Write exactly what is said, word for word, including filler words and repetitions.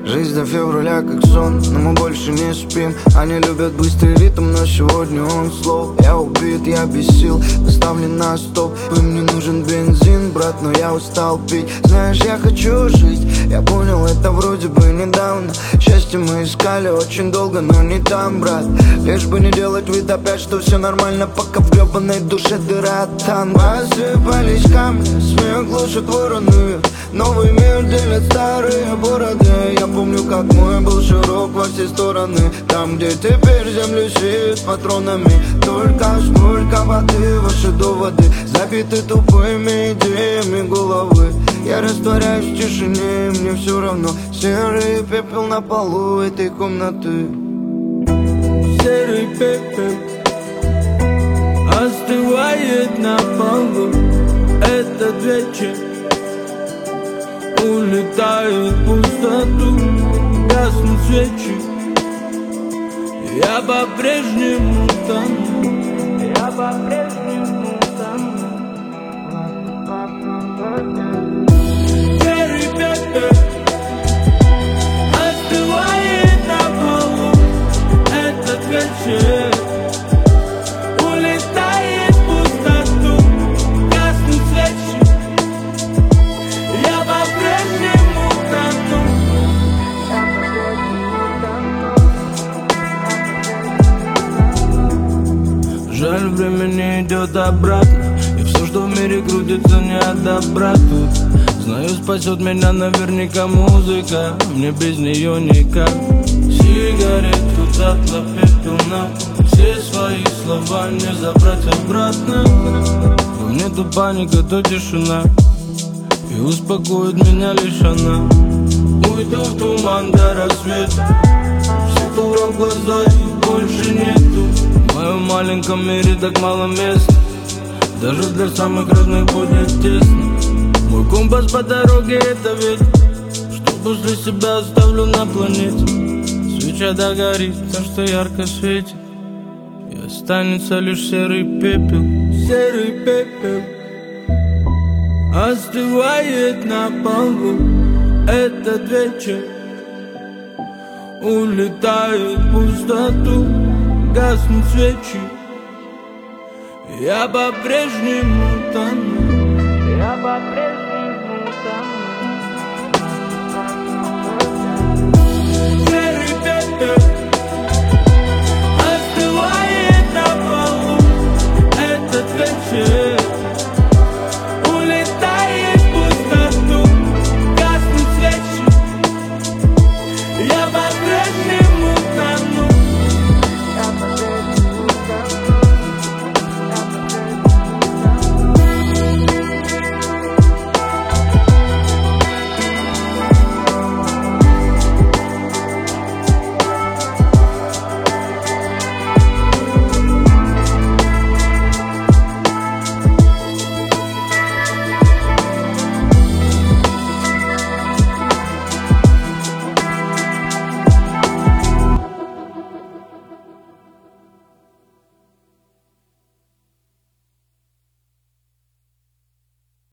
Жизнь до февраля как сон, но мы больше не спим. Они любят быстрый ритм, но сегодня он слов. Я убит, я без сил, поставлен на стоп. Им не нужен бензин, брат, но я устал пить. Знаешь, я хочу жить, я понял это вроде бы недавно. Счастье мы искали очень долго, но не там, брат. Лишь бы не делать вид опять, что все нормально, пока в гребаной душе дыра там. Посыпались камни, смех глушит вороны. Новый мир делят старые бороды. Я помню, как мой был широк во все стороны. Там, где теперь землю сеют патронами. Только сколько воды, ваши доводы забиты тупыми идеями головы. Я растворяюсь в тишине, и мне все равно. Серый пепел на полу этой комнаты. Серый пепел остывает на полу. Этот вечер улетает в пустоту, гаснут свечи. Я по-прежнему тону, я по-прежнему тону. Серый пепел остывает на полу. Этот вечер улетает в пустоту, гаснут свечи. Я по-прежнему тону. Жаль, время не идет обратно, и все, что в мире крутится, не от добра тут. Знаю, спасет меня наверняка музыка, мне без нее никак. Сигарету затла, пепел на пол. Все свои слова не забрать обратно. Но мне то паника, то тишина, и успокоит меня лишь она. Уйду в туман до рассвета, светло в глаза и больше нету. В моем маленьком мире так мало места, даже для самых родных будет тесно. Мой компас по дороге это ветер, что после себя оставлю на планете. Свеча догорит, то что ярко светит, и останется лишь серый пепел. Серый пепел остывает на полу. Этот вечер улетает в пустоту, гаснут свечи. Я по-прежнему тону, я по-прежнему